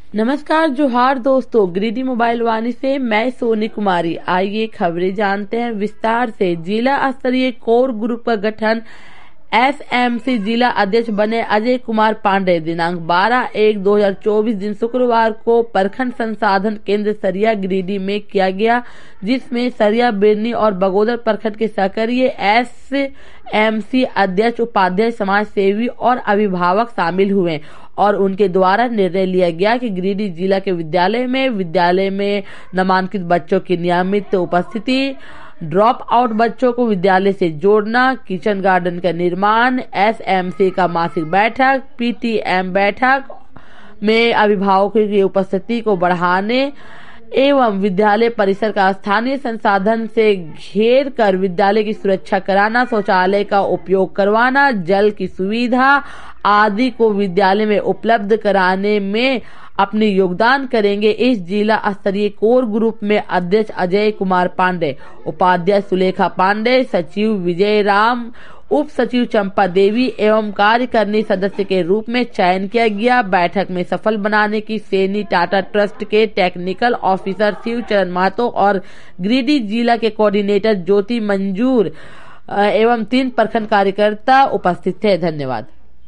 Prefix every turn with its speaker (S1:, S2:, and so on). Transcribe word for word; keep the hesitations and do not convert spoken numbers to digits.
S1: नमस्कार जोहार दोस्तों, गिरिडीह मोबाइल वाणी से मैं सोनी कुमारी। आइए खबरें जानते हैं विस्तार से। जिला स्तरीय कोर ग्रुप का गठन। एसएमसी जिला अध्यक्ष बने अजय कुमार पांडे। दिनांक बारह एक दो हजार चौबीस दिन शुक्रवार को प्रखंड संसाधन केंद्र सरिया गिरिडीह में किया गया, जिसमें सरिया, बिरनी और बगोदर प्रखंड के सक्रिय एसएमसी अध्यक्ष, उपाध्यक्ष, समाज सेवी और अभिभावक शामिल हुए और उनके द्वारा निर्णय लिया गया कि गिरिडीह जिला के विद्यालय में विद्यालय में नामांकित बच्चों की नियमित उपस्थिति, ड्रॉप आउट बच्चों को विद्यालय से जोड़ना, किचन गार्डन का निर्माण, एसएमसी का मासिक बैठक, पीटीएम बैठक में अभिभावकों की उपस्थिति को बढ़ाने एवं विद्यालय परिसर का स्थानीय संसाधन से घेर कर विद्यालय की सुरक्षा कराना, शौचालय का उपयोग करवाना, जल की सुविधा आदि को विद्यालय में उपलब्ध कराने में अपने योगदान करेंगे। इस जिला स्तरीय कोर ग्रुप में अध्यक्ष अजय कुमार पांडे, उपाध्यक्ष सुलेखा पांडे, सचिव विजय राम, उप सचिव चंपा देवी एवं कार्यकारिणी सदस्य के रूप में चयन किया गया। बैठक में सफल बनाने की सैनी टाटा ट्रस्ट के टेक्निकल ऑफिसर शिवचरण महतो और गिरिडीह जिला के कोऑर्डिनेटर ज्योति मंजूर एवं तीन प्रखंड कार्यकर्ता उपस्थित थे। धन्यवाद।